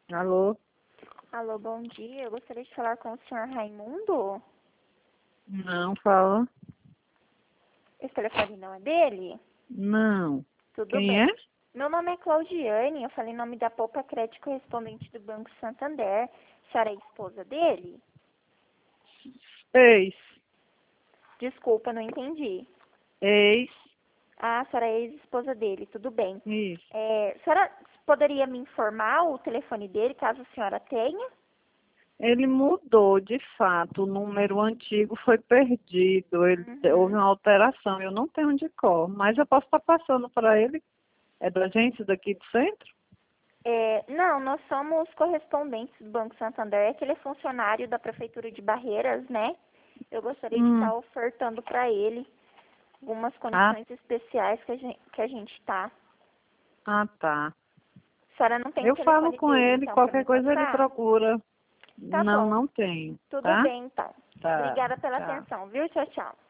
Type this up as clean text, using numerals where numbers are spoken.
Alô? Alô, bom dia. Eu gostaria de falar com o senhor Raimundo. Não, fala. Esse telefone não é dele? Não. Tudo Quem é? bem. Meu nome é Claudiane, eu falei em nome da Poupa Crédito correspondente do Banco Santander. A senhora é esposa dele? Ex. Desculpa, não entendi. Ex. Ah, a senhora é ex-esposa dele, tudo bem. Isso. A senhora poderia me informar o telefone dele, caso a senhora tenha? Ele mudou, de fato. O número antigo foi perdido. Houve Uhum. uma alteração. Eu não tenho de cor, mas eu posso estar passando para ele. É da agência daqui do centro? Não, nós somos correspondentes do Banco Santander, é que ele é funcionário da Prefeitura de Barreiras, né? Eu gostaria de Hum. estar ofertando para ele algumas Ah, condições especiais que a gente tá. tá. A senhora não tem o Eu falo telefone com dele, ele. então, para Qualquer me coisa ele passar? procura. Tá Não, bom. não tenho. Tudo Tá? bem, então. Tá. Obrigada pela Tá. atenção, viu? Tchau, tchau.